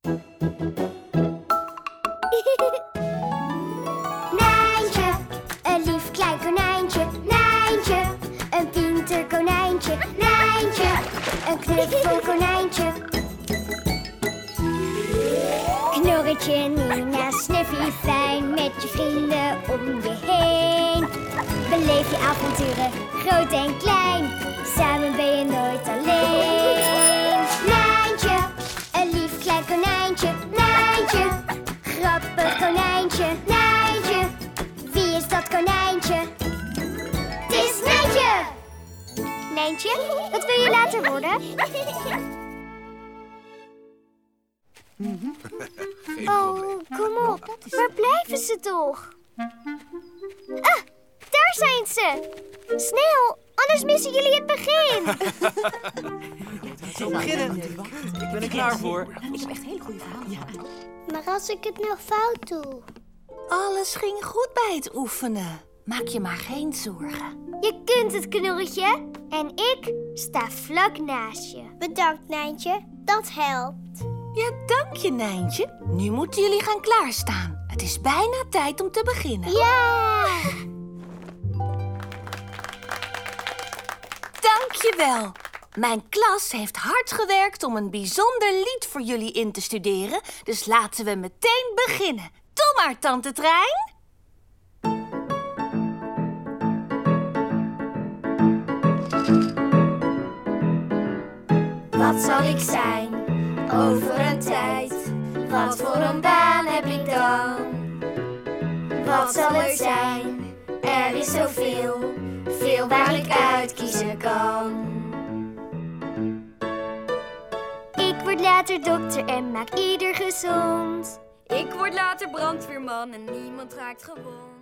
Nijntje, een lief klein konijntje. Nijntje, een pinter konijntje. Nijntje, een knuffel konijntje. Knorretje, Nina, Snuffy, fijn met je vrienden om je heen. Beleef je avonturen, groot en klein. Samen ben je nooit alleen. Nijntje, een lief klein konijntje. Nijntje, grappig konijntje. Nijntje, wie is dat konijntje? Het is Nijntje! Nijntje, wat wil je later worden? Oh, kom op. Waar blijven ze toch? Ah, daar zijn ze. Snel, anders missen jullie het begin. We beginnen. Ik ben er klaar voor. Ik heb echt hele goede verhalen. Ja. Maar als ik het nog fout doe? Alles ging goed bij het oefenen. Maak je maar geen zorgen. Je kunt het, Knorretje. En ik sta vlak naast je. Bedankt, Nijntje. Dat helpt. Ja, dank je, Nijntje. Nu moeten jullie gaan klaarstaan. Het is bijna tijd om te beginnen. Ja! Dankjewel. Mijn klas heeft hard gewerkt om een bijzonder lied voor jullie in te studeren. Dus laten we meteen beginnen. Doe maar, tante Trein. Wat zal ik zijn over een tijd? Wat voor een baan heb ik dan? Wat zal het zijn? Er is zoveel, veel waar ik uitkiezen kan. Ik word later dokter en maak ieder gezond. Ik word later brandweerman en niemand raakt gewond.